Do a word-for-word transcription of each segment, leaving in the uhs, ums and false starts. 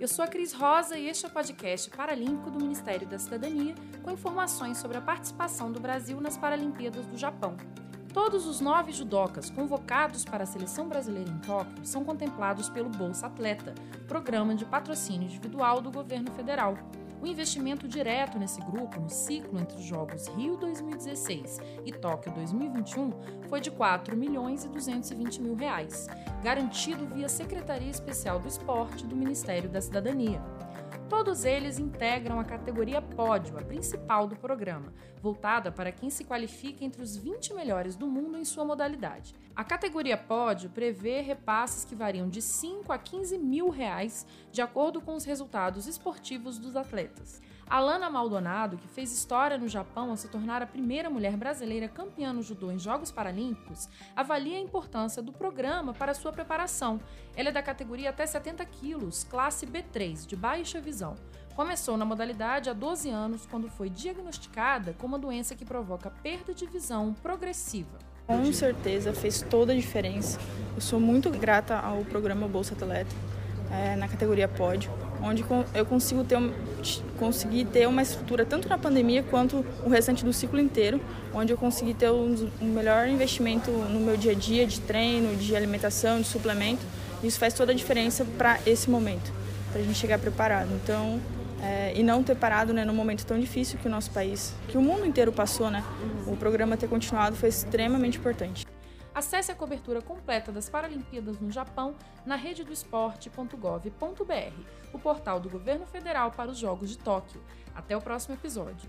eu sou a Cris Rosa e este é o podcast Paralímpico do Ministério da Cidadania, com informações sobre a participação do Brasil nas Paralimpíadas do Japão. Todos os nove judocas convocados para a seleção brasileira em Tóquio são contemplados pelo Bolsa Atleta, programa de patrocínio individual do governo federal. O investimento direto nesse grupo, no ciclo entre os Jogos Rio dois mil e dezesseis e Tóquio dois mil e vinte e um, foi de quatro milhões e duzentos e vinte mil reais, garantido via Secretaria Especial do Esporte do Ministério da Cidadania. Todos eles integram a categoria Pódio, a principal do programa, voltada para quem se qualifica entre os vinte melhores do mundo em sua modalidade. A categoria Pódio prevê repasses que variam de cinco a quinze mil reais, de acordo com os resultados esportivos dos atletas. Alana Maldonado, que fez história no Japão ao se tornar a primeira mulher brasileira campeã no judô em Jogos Paralímpicos, avalia a importância do programa para sua preparação. Ela é da categoria até setenta quilos, classe B três, de baixa visão. Começou na modalidade há doze anos, quando foi diagnosticada com uma doença que provoca perda de visão progressiva. Com certeza fez toda a diferença. Eu sou muito grata ao programa Bolsa Atleta, é, na categoria Pódio, onde eu consigo ter, consegui ter uma estrutura tanto na pandemia quanto o restante do ciclo inteiro, onde eu consegui ter um, um melhor investimento no meu dia a dia de treino, de alimentação, de suplemento. Isso faz toda a diferença para esse momento, para a gente chegar preparado. Então, é, e não ter parado, né, num momento tão difícil que o nosso país, que o mundo inteiro passou, né? O programa ter continuado foi extremamente importante. Acesse a cobertura completa das Paralimpíadas no Japão na rede do esporte ponto gov ponto br, o portal do governo federal para os Jogos de Tóquio. Até o próximo episódio.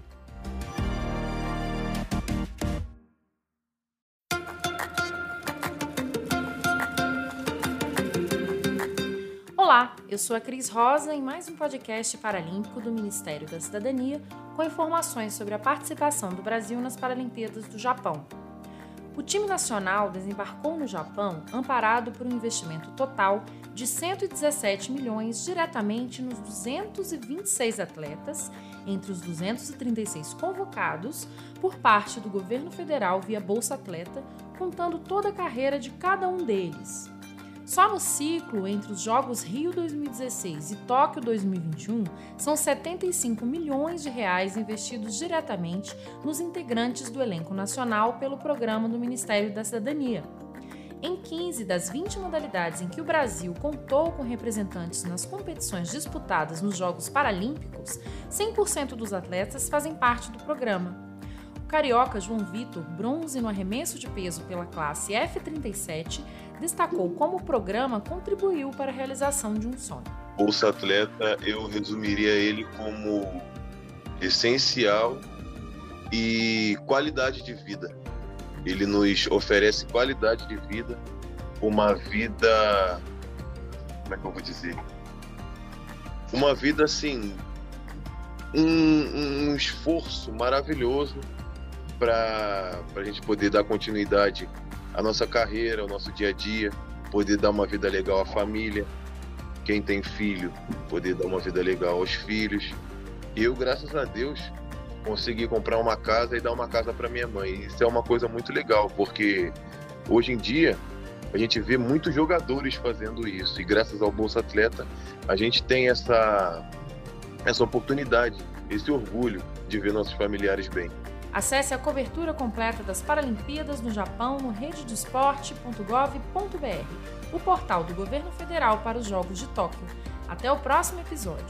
Olá, eu sou a Cris Rosa em mais um podcast paralímpico do Ministério da Cidadania, com informações sobre a participação do Brasil nas Paralimpíadas do Japão. O time nacional desembarcou no Japão amparado por um investimento total de cento e dezessete milhões diretamente nos duzentos e vinte e seis atletas, entre os duzentos e trinta e seis convocados, por parte do governo federal via Bolsa Atleta, contando toda a carreira de cada um deles. Só no ciclo entre os Jogos Rio dois mil e dezesseis e Tóquio dois mil e vinte e um, são setenta e cinco milhões de reais investidos diretamente nos integrantes do elenco nacional pelo programa do Ministério da Cidadania. Em quinze das vinte modalidades em que o Brasil contou com representantes nas competições disputadas nos Jogos Paralímpicos, cem por cento dos atletas fazem parte do programa. O carioca João Vitor, bronze no arremesso de peso pela classe F trinta e sete, destacou como o programa contribuiu para a realização de um sonho. Bolsa Atleta, eu resumiria ele como essencial e qualidade de vida. Ele nos oferece qualidade de vida, uma vida, como é que eu vou dizer? Uma vida assim, um, um esforço maravilhoso para a gente poder dar continuidade à nossa carreira, ao nosso dia a dia, poder dar uma vida legal à família, quem tem filho, poder dar uma vida legal aos filhos. E eu, graças a Deus, consegui comprar uma casa e dar uma casa para minha mãe. Isso é uma coisa muito legal, porque hoje em dia a gente vê muitos jogadores fazendo isso, e graças ao Bolsa Atleta a gente tem essa, essa oportunidade, esse orgulho de ver nossos familiares bem. Acesse a cobertura completa das Paralimpíadas no Japão no rede do esporte ponto gov ponto br, o portal do governo federal para os Jogos de Tóquio. Até o próximo episódio.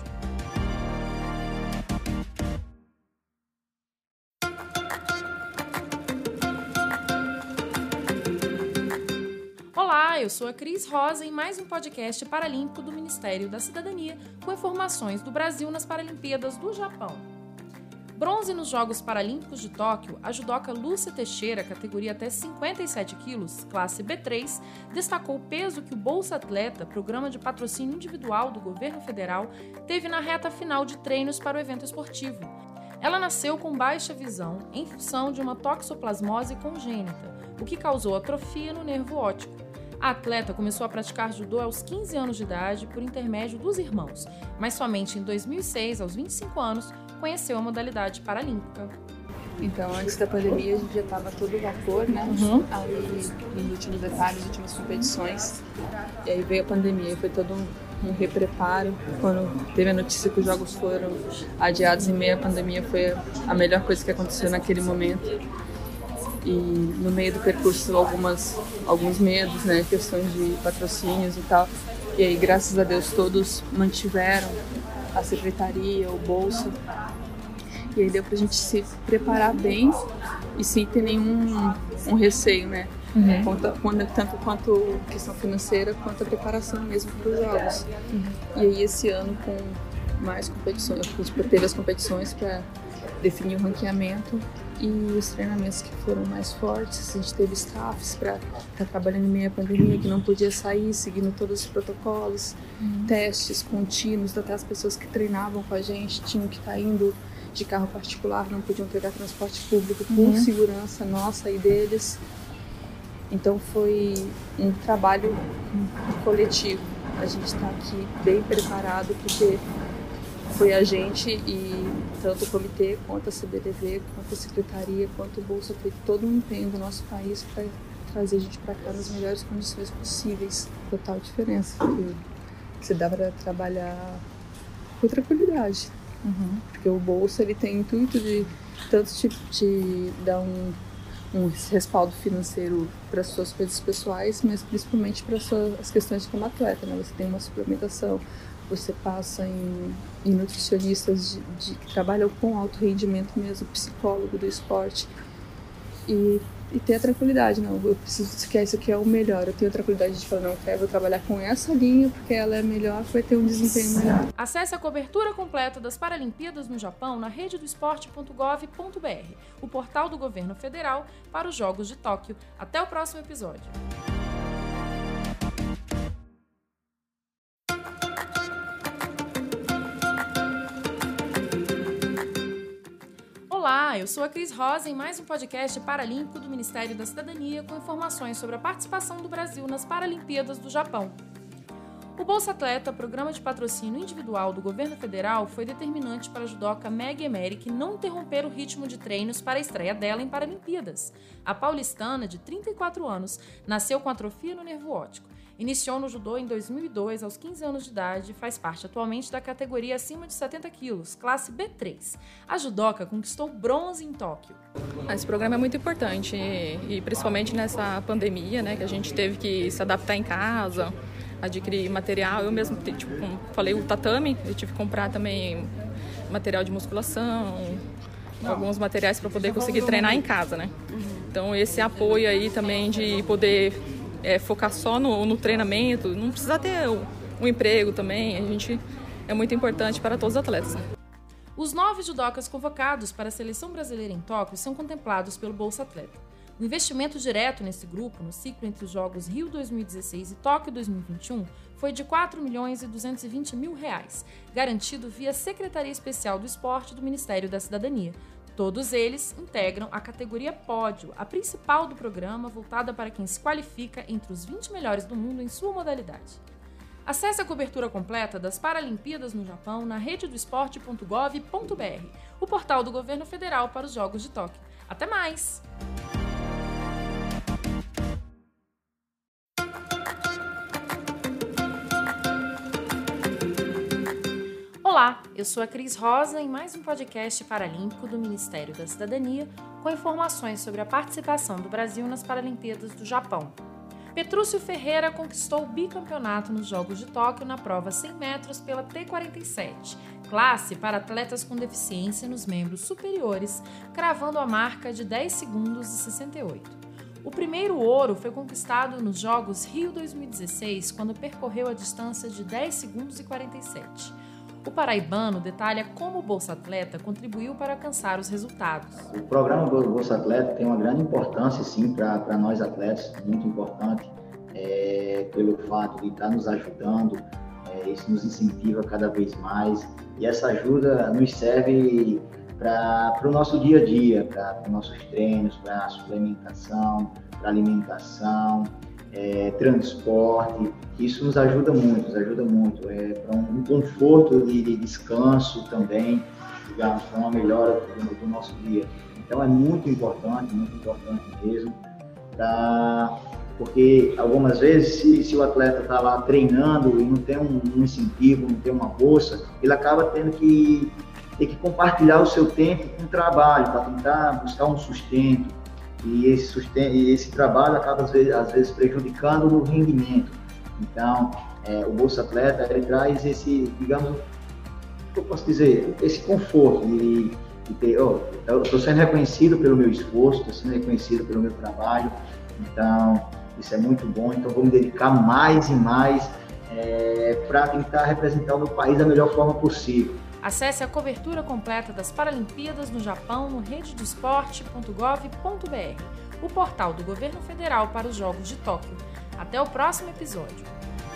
Olá, eu sou a Cris Rosa em mais um podcast paralímpico do Ministério da Cidadania, com informações do Brasil nas Paralimpíadas do Japão. Bronze nos Jogos Paralímpicos de Tóquio, a judoca Lúcia Teixeira, categoria até cinquenta e sete quilos, classe B três, destacou o peso que o Bolsa Atleta, programa de patrocínio individual do governo federal, teve na reta final de treinos para o evento esportivo. Ela nasceu com baixa visão em função de uma toxoplasmose congênita, o que causou atrofia no nervo óptico. A atleta começou a praticar judô aos quinze anos de idade por intermédio dos irmãos, mas somente em dois mil e seis, aos vinte e cinco anos, conheceu a modalidade paralímpica. Então, antes da pandemia, a gente já estava todo vapor, né? Uhum. Aí, nos últimos detalhes, nas últimas competições. E aí veio a pandemia e foi todo um um repreparo. Quando teve a notícia que os jogos foram adiados em meio à pandemia, foi a melhor coisa que aconteceu naquele momento. E no meio do percurso, algumas, alguns medos, né, questões de patrocínios e tal. E aí, graças a Deus, todos mantiveram a secretaria, o bolso. E aí deu pra gente se preparar bem e sem ter nenhum um receio, né? Uhum. Quanto, quanto, tanto quanto questão financeira, quanto a preparação mesmo para os jogos. Uhum. E aí esse ano, com mais competições, a gente teve as competições para definir o ranqueamento e os treinamentos que foram mais fortes. A gente teve staffs para estar trabalhando em meio à pandemia, que não podia sair, seguindo todos os protocolos, uhum. testes contínuos, até as pessoas que treinavam com a gente tinham que estar indo de carro particular, não podiam pegar transporte público por uhum. segurança nossa e deles. Então foi um trabalho coletivo. A gente está aqui bem preparado porque foi a gente e tanto o comitê, quanto a C B D V, quanto a secretaria, quanto o Bolsa fez todo um empenho do nosso país para trazer a gente para cá nas melhores condições possíveis. Total diferença, porque você dá para trabalhar com tranquilidade. Uhum. Porque o Bolsa ele tem o intuito de tanto te, te dar um um respaldo financeiro para as suas coisas pessoais, mas principalmente para as questões como atleta, né? Você tem uma suplementação, você passa em, em nutricionistas de, de, que trabalham com alto rendimento mesmo, psicólogo do esporte, e, e ter a tranquilidade, não, eu preciso, que isso aqui é o melhor, eu tenho a tranquilidade de falar, não, eu vou trabalhar com essa linha, porque ela é melhor, vai ter um desempenho melhor. Acesse a cobertura completa das Paralimpíadas no Japão na rede do esporte ponto gov ponto br, o portal do governo federal para os Jogos de Tóquio. Até o próximo episódio. Olá, eu sou a Cris Rosa em mais um podcast paralímpico do Ministério da Cidadania com informações sobre a participação do Brasil nas Paralimpíadas do Japão. O Bolsa Atleta, programa de patrocínio individual do governo federal, foi determinante para a judoca Meg Emerick não interromper o ritmo de treinos para a estreia dela em Paralimpíadas. A paulistana, de trinta e quatro anos, nasceu com atrofia no nervo óptico. Iniciou no judô em dois mil e dois, aos quinze anos de idade, e faz parte atualmente da categoria acima de setenta quilos, classe B três. A judoca conquistou bronze em Tóquio. Esse programa é muito importante, e principalmente nessa pandemia, né, que a gente teve que se adaptar em casa, adquirir material. Eu mesmo, tipo, como falei, o tatame, eu tive que comprar também material de musculação, alguns materiais para poder conseguir treinar em casa, né? Então esse apoio aí também de poder É, focar só no, no treinamento, não precisa ter um, um emprego também, a gente é muito importante para todos os atletas. Os nove judocas convocados para a seleção brasileira em Tóquio são contemplados pelo Bolsa Atleta. O investimento direto nesse grupo, no ciclo entre os Jogos Rio dois mil e dezesseis e Tóquio dois mil e vinte e um, foi de quatro milhões e duzentos e vinte mil reais, garantido via Secretaria Especial do Esporte do Ministério da Cidadania. Todos eles integram a categoria Pódio, a principal do programa, voltada para quem se qualifica entre os vinte melhores do mundo em sua modalidade. Acesse a cobertura completa das Paralimpíadas no Japão na rede do esporte ponto gov ponto br, o portal do governo federal para os Jogos de Tóquio. Até mais! Olá, eu sou a Cris Rosa em mais um podcast paralímpico do Ministério da Cidadania com informações sobre a participação do Brasil nas Paralimpíadas do Japão. Petrúcio Ferreira conquistou o bicampeonato nos Jogos de Tóquio na prova cem metros pela T quarenta e sete, classe para atletas com deficiência nos membros superiores, cravando a marca de dez segundos e sessenta e oito. O primeiro ouro foi conquistado nos Jogos Rio dois mil e dezesseis, quando percorreu a distância de dez segundos e quarenta e sete. O paraibano detalha como o Bolsa Atleta contribuiu para alcançar os resultados. O programa Bolsa Atleta tem uma grande importância, sim, para nós atletas, muito importante, é, pelo fato de estar nos ajudando, é, isso nos incentiva cada vez mais, e essa ajuda nos serve para o nosso dia a dia, para os nossos treinos, para a suplementação, para a alimentação, É, transporte, isso nos ajuda muito, nos ajuda muito, é, para um, um conforto de, de descanso também, digamos, para uma melhora do, do nosso dia. Então é muito importante, muito importante mesmo, para Porque algumas vezes, se, se o atleta está lá treinando e não tem um, um incentivo, não tem uma bolsa, ele acaba tendo que, ter que compartilhar o seu tempo com o trabalho, para tentar buscar um sustento. E esse, sustento, e esse trabalho acaba, às vezes, às vezes, prejudicando no rendimento. Então, é, o Bolsa Atleta, ele traz esse, digamos, eu posso dizer, esse conforto de, de ter, oh, eu estou sendo reconhecido pelo meu esforço, estou sendo reconhecido pelo meu trabalho, então isso é muito bom, então vou me dedicar mais e mais é, para tentar representar o meu país da melhor forma possível. Acesse a cobertura completa das Paralimpíadas no Japão no rede do esporte ponto gov ponto br, o portal do governo federal para os Jogos de Tóquio. Até o próximo episódio.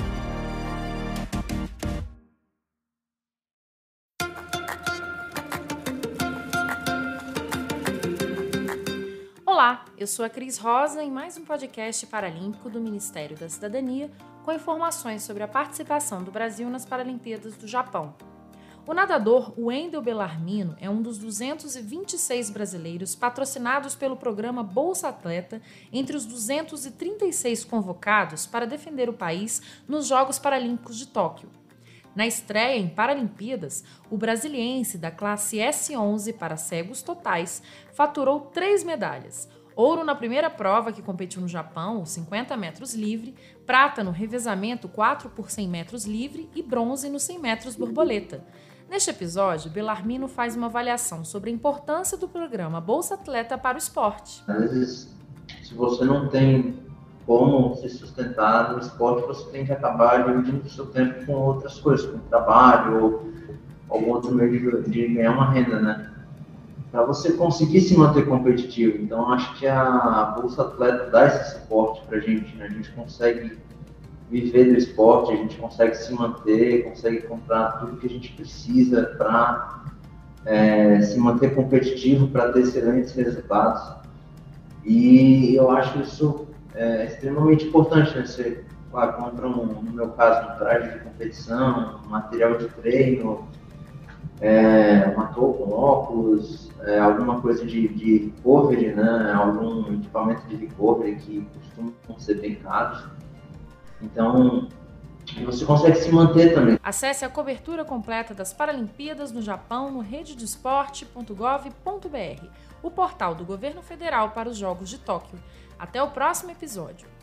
Olá, eu sou a Cris Rosa em mais um podcast paralímpico do Ministério da Cidadania com informações sobre a participação do Brasil nas Paralimpíadas do Japão. O nadador Wendel Bellarmino é um dos duzentos e vinte e seis brasileiros patrocinados pelo programa Bolsa Atleta entre os duzentos e trinta e seis convocados para defender o país nos Jogos Paralímpicos de Tóquio. Na estreia em Paralimpíadas, o brasiliense da classe S onze para cegos totais faturou três medalhas: ouro na primeira prova que competiu no Japão, os cinquenta metros livre, prata no revezamento quatro por cem metros livre e bronze nos cem metros borboleta. Neste episódio, Bellarmino faz uma avaliação sobre a importância do programa Bolsa Atleta para o esporte. Às vezes, se você não tem como se sustentar no esporte, você tem que acabar dividindo o seu tempo com outras coisas, com trabalho ou algum outro meio de, de ganhar uma renda, né? Para você conseguir se manter competitivo. Então, acho que a Bolsa Atleta dá esse suporte para a gente, né? A gente consegue viver do esporte, a gente consegue se manter, consegue comprar tudo que a gente precisa para é, se manter competitivo, para ter excelentes resultados. E eu acho isso é, extremamente importante, né? Você claro, compra, um, no meu caso, um traje de competição, um material de treino, é, uma touca, um óculos, é, alguma coisa de, de recovery, né? Algum equipamento de recovery que costumam ser bem caros. Então, você consegue se manter também. Acesse a cobertura completa das Paralimpíadas no Japão no rede do esporte ponto gov ponto br, o portal do governo federal para os Jogos de Tóquio. Até o próximo episódio.